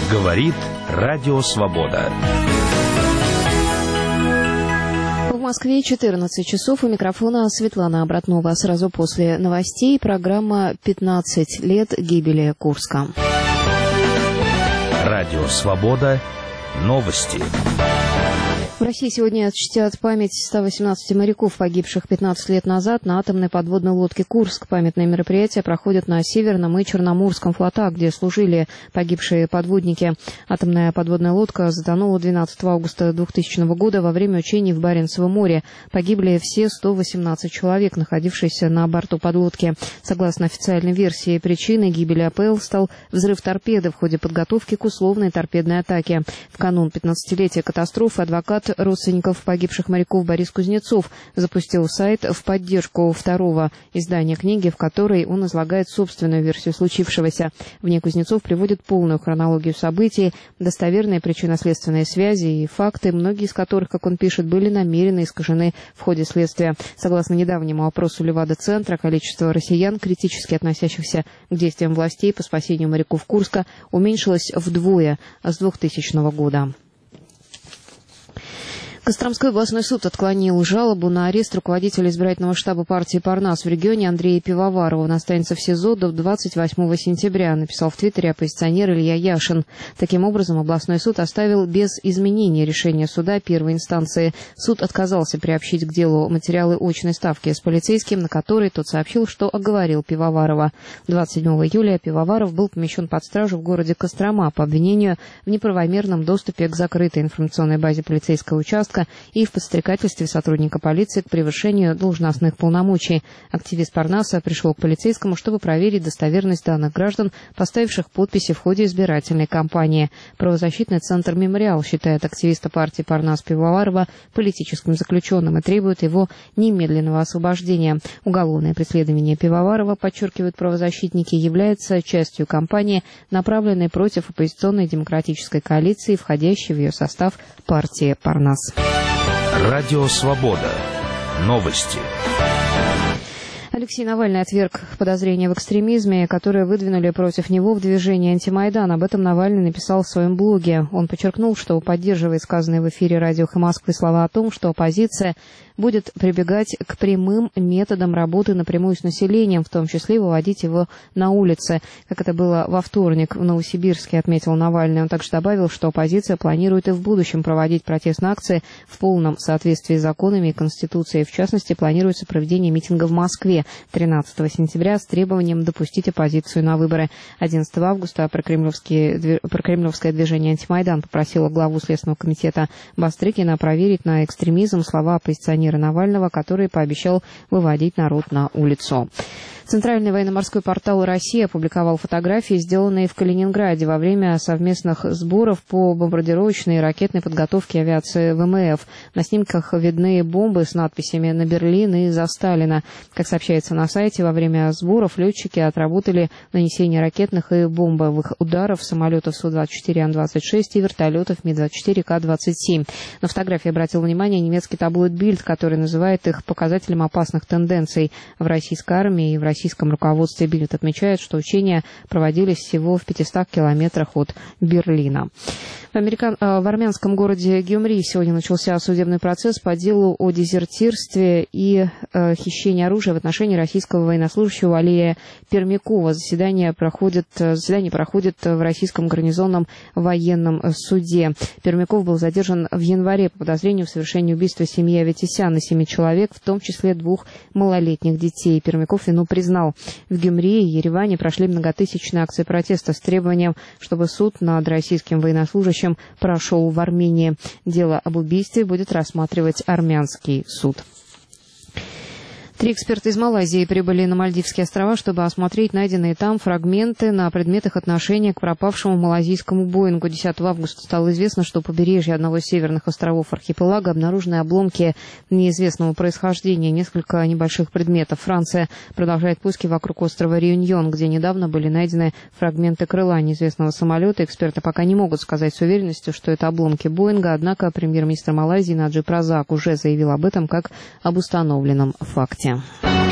Говорит Радио Свобода. В Москве 14 часов. У микрофона Светлана Обратнова. Сразу после новостей программа «15 лет гибели Курска». Радио Свобода. Новости. В России сегодня чтят память 118 моряков, погибших 15 лет назад на атомной подводной лодке «Курск». Памятные мероприятия проходят на Северном и Черноморском флотах, где служили погибшие подводники. Атомная подводная лодка затонула 12 августа 2000 года во время учений в Баренцевом море. Погибли все 118 человек, находившиеся на борту подлодки. Согласно официальной версии, причиной гибели АПЛ стал взрыв торпеды в ходе подготовки к условной торпедной атаке. В канун 15-летия катастрофы адвокат родственников погибших моряков Борис Кузнецов запустил сайт в поддержку второго издания книги, в которой он излагает собственную версию случившегося. В ней Кузнецов приводит полную хронологию событий, достоверные причинно-следственные связи и факты, многие из которых, как он пишет, были намеренно искажены в ходе следствия. Согласно недавнему опросу Левада-центра, количество россиян, критически относящихся к действиям властей по спасению моряков Курска, уменьшилось вдвое с 2000 года. Костромской областной суд отклонил жалобу на арест руководителя избирательного штаба партии «Парнас» в регионе Андрея Пивоварова. Он останется в СИЗО до 28 сентября, написал в Твиттере оппозиционер Илья Яшин. Таким образом, областной суд оставил без изменения решения суда первой инстанции. Суд отказался приобщить к делу материалы очной ставки с полицейским, на которой тот сообщил, что оговорил Пивоварова. 27 июля Пивоваров был помещен под стражу в городе Кострома по обвинению в неправомерном доступе к закрытой информационной базе полицейского участка и в подстрекательстве сотрудника полиции к превышению должностных полномочий. Активист Парнаса пришел к полицейскому, чтобы проверить достоверность данных граждан, поставивших подписи в ходе избирательной кампании. Правозащитный центр «Мемориал» считает активиста партии Парнас Пивоварова политическим заключенным и требует его немедленного освобождения. Уголовное преследование Пивоварова, подчеркивают правозащитники, является частью кампании, направленной против оппозиционной демократической коалиции, входящей в ее состав партии Парнас. Радио Свобода. Новости. Алексей Навальный отверг подозрения в экстремизме, которые выдвинули против него в движении «Антимайдан». Об этом Навальный написал в своем блоге. Он подчеркнул, что поддерживает сказанные в эфире радио «Эхо Москвы» слова о том, что оппозиция будет прибегать к прямым методам работы напрямую с населением, в том числе выводить его на улицы, как это было во вторник в Новосибирске, отметил Навальный. Он также добавил, что оппозиция планирует и в будущем проводить протестные акции в полном соответствии с законами и Конституцией. В частности, планируется проведение митинга в Москве 13 сентября с требованием допустить оппозицию на выборы. 11 августа прокремлевское движение «Антимайдан» попросило главу Следственного комитета Бастрыкина проверить на экстремизм слова оппозиционера Навального, который пообещал выводить народ на улицу. Центральный военно-морской портал России опубликовал фотографии, сделанные в Калининграде во время совместных сборов по бомбардировочной и ракетной подготовке авиации ВМФ. На снимках видны бомбы с надписями «На Берлин» и «За Сталина». Как сообщается на сайте, во время сборов летчики отработали нанесение ракетных и бомбовых ударов самолетов Су-24 Ан-26 и вертолетов Ми-24 К-27. На фотографии обратил внимание немецкий таблоид «Бильд», который называет их показателем опасных тенденций в российской армии и в российском руководстве. «Бильд» отмечает, что учения проводились всего в 500 километрах от Берлина. В армянском городе Гюмри сегодня начался судебный процесс по делу о дезертирстве и хищении оружия в отношении российского военнослужащего Алия Пермякова. Заседание проходит в российском гарнизонном военном суде. Пермяков был задержан в январе по подозрению в совершении убийства семьи Аветисян и 7 человек, в том числе 2 малолетних детей. Пермяков вину признал. В Гюмри и Ереване прошли многотысячные акции протеста с требованием, чтобы суд над российским военнослужащим прошел в Армении. Дело об убийстве будет рассматривать армянский суд. 3 эксперта из Малайзии прибыли на Мальдивские острова, чтобы осмотреть найденные там фрагменты на предмет их отношения к пропавшему малайзийскому Боингу. 10 августа стало известно, что у побережья одного из северных островов архипелага обнаружены обломки неизвестного происхождения, несколько небольших предметов. Франция продолжает поиски вокруг острова Реюньон, где недавно были найдены фрагменты крыла неизвестного самолета. Эксперты пока не могут сказать с уверенностью, что это обломки Боинга, однако премьер-министр Малайзии Наджиб Разак уже заявил об этом как об установленном факте.